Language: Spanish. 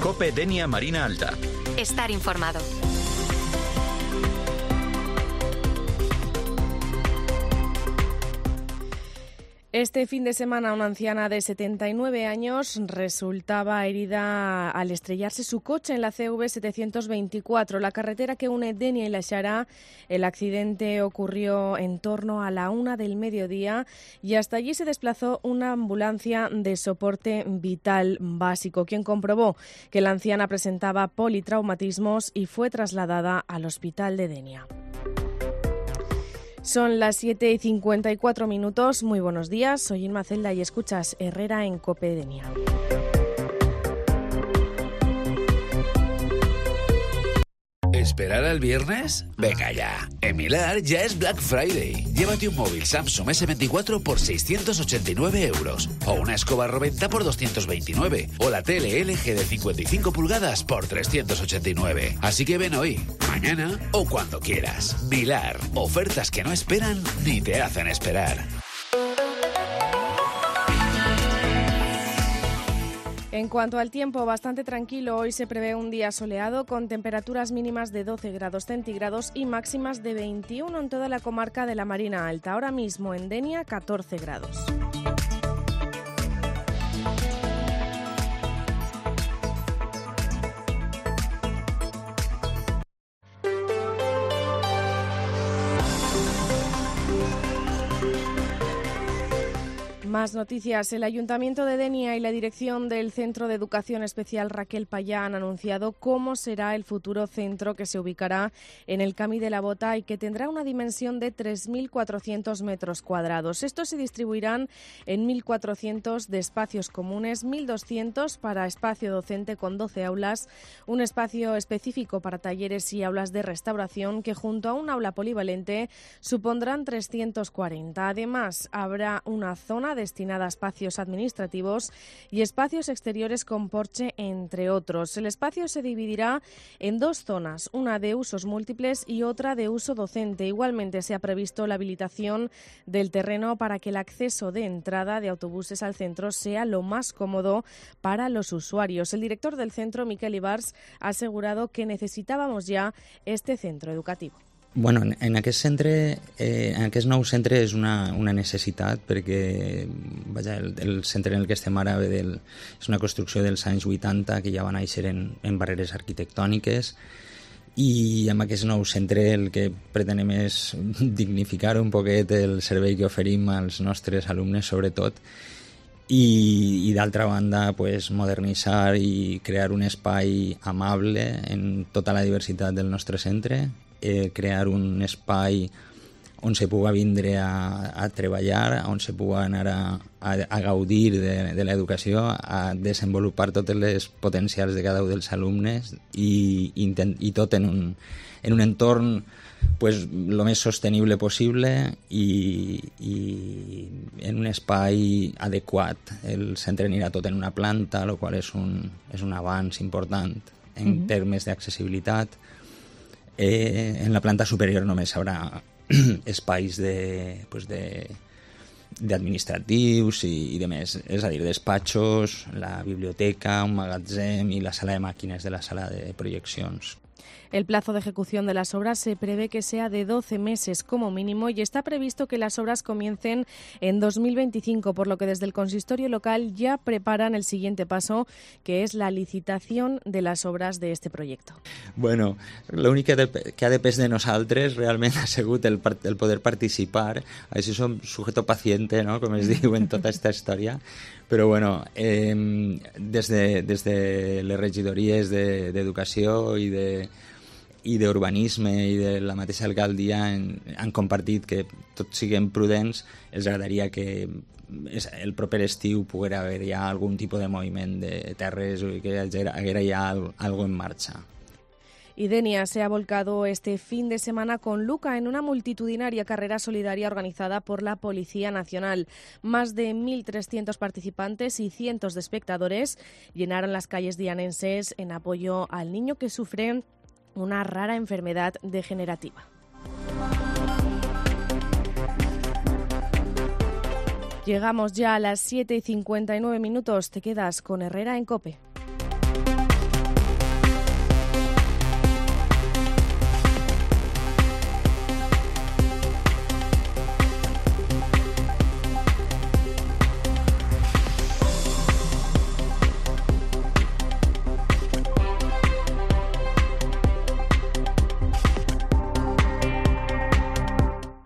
COPE Denia Marina Alta. Estar informado. Este fin de semana una anciana de 79 años resultaba herida al estrellarse su coche en la CV 724, la carretera que une Denia y La Xara. El accidente ocurrió en torno a la 1 del mediodía y hasta allí se desplazó una ambulancia de soporte vital básico, quien comprobó que la anciana presentaba politraumatismos y fue trasladada al hospital de Denia. Son las 7:54. Muy buenos días, soy Inma Celda y escuchas Herrera en COPE Denia. ¿Esperar al viernes? Venga ya. En Milar ya es Black Friday. Llévate un móvil Samsung S24 por 689 euros. O una escoba Roventa por 229. O la tele LG de 55 pulgadas por 389. Así que ven hoy, mañana o cuando quieras. Milar. Ofertas que no esperan ni te hacen esperar. En cuanto al tiempo, bastante tranquilo. Hoy se prevé un día soleado con temperaturas mínimas de 12 grados centígrados y máximas de 21 en toda la comarca de la Marina Alta. Ahora mismo en Denia, 14 grados. Más noticias. El Ayuntamiento de Denia y la dirección del Centro de Educación Especial Raquel Payá han anunciado cómo será el futuro centro, que se ubicará en el Camí de la Bota y que tendrá una dimensión de 3.400 metros cuadrados. Estos se distribuirán en 1.400 de espacios comunes, 1.200 para espacio docente con 12 aulas, un espacio específico para talleres y aulas de restauración que junto a un aula polivalente supondrán 340. Además, habrá una zona destinada a espacios administrativos y espacios exteriores con porche, entre otros. El espacio se dividirá en dos zonas, una de usos múltiples y otra de uso docente. Igualmente se ha previsto la habilitación del terreno para que el acceso de entrada de autobuses al centro sea lo más cómodo para los usuarios. El director del centro, Miquel Ibars, ha asegurado que necesitábamos ya este centro educativo. Bueno, en aquest nou centre és una necessitat perquè vaja, el centre en el que estem ara és una construcció dels anys 80 que ja va néixer en barreres arquitectòniques i amb aquest nou centre el que pretenem és dignificar un poquet el servei que oferim als nostres alumnes sobretot i d'altra banda pues, modernitzar i crear un espai amable en tota la diversitat del nostre centre, crear un espai on se puga vindre a treballar, on se puga anar a gaudir de l'educació, a desenvolupar totes les potencials de cada un dels alumnes i tot en un entorn pues, lo més sostenible possible i en un espai adequat. El centre anirà tot en una planta, el qual és un avanç important en termes d'accessibilitat. En la planta superior només haurà espais d'administratius i de més, és a dir, despatxos, la biblioteca, un magatzem i la sala de màquines de la sala de projeccions. El plazo de ejecución de las obras se prevé que sea de 12 meses como mínimo y está previsto que las obras comiencen en 2025, por lo que desde el consistorio local ya preparan el siguiente paso, que es la licitación de las obras de este proyecto. Bueno, l'únic que ha depès de nosaltres realment ha sigut el poder participar. Així som sujeto paciente, ¿no? Com es diu en tota aquesta història. Però bueno, des de les regidories d'educació i d'urbanisme i de la mateixa alcaldia han compartit que tots siguem prudents. Els agradaria que el proper estiu poguera haver ja algun tipus de moviment de terres o que haguera ja algo en marxa. Y Denia se ha volcado este fin de semana con Luca en una multitudinaria carrera solidaria organizada por la Policía Nacional. Más de 1.300 participantes y cientos de espectadores llenaron las calles dianenses en apoyo al niño que sufre una rara enfermedad degenerativa. Llegamos ya a las 7:59. Te quedas con Herrera en COPE.